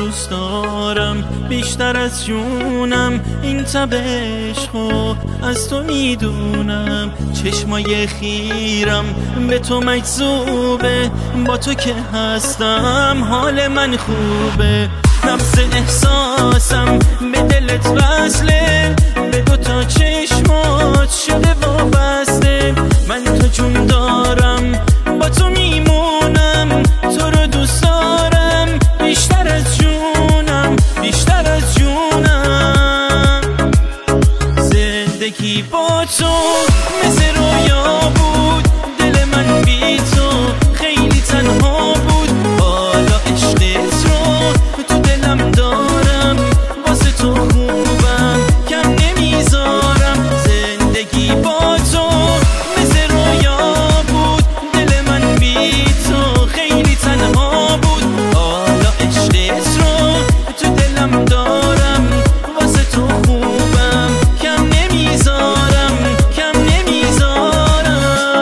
دوست دارم بیشتر از جونم، این تب عشقو از تو میدونم. چشمای خیرم به تو مجذوبه، با تو که هستم حال من خوبه. نبض احساسم به دلت وصله، به دوتا چشمات شده وابسته. من تو جون دارم، با تو میمونم، تو رو دوست دارم بیشتر از جونم، بیشتر از جونم. زندگی با تو مثل رویا بود، دل من بی تو خیلی تنها بود. حالا عشقت رو تو دلم دارم، واسه تو خوبم کم نمیذارم. زندگی با تو مثل رویا بود، دل من بی تو خیلی تنها بود. حالا عشقت رو تو دلم دارم، واسه تو خوبم کم نمیذارم، کم نمیذارم.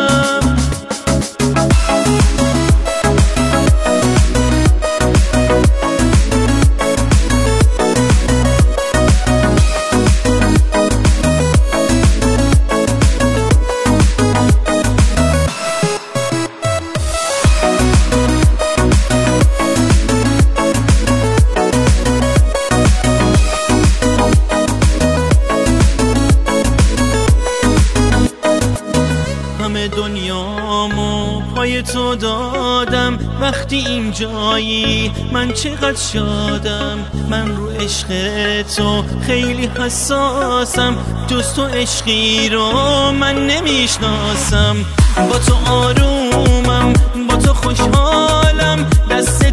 همه دنیامو پای تو دادم، وقتی اینجایی من چقدر شادم. من رو عشق تو خیلی حساسم، جز تو عشقی رو من نمیشناسم. با تو آرومم، با تو خوشحالم، دست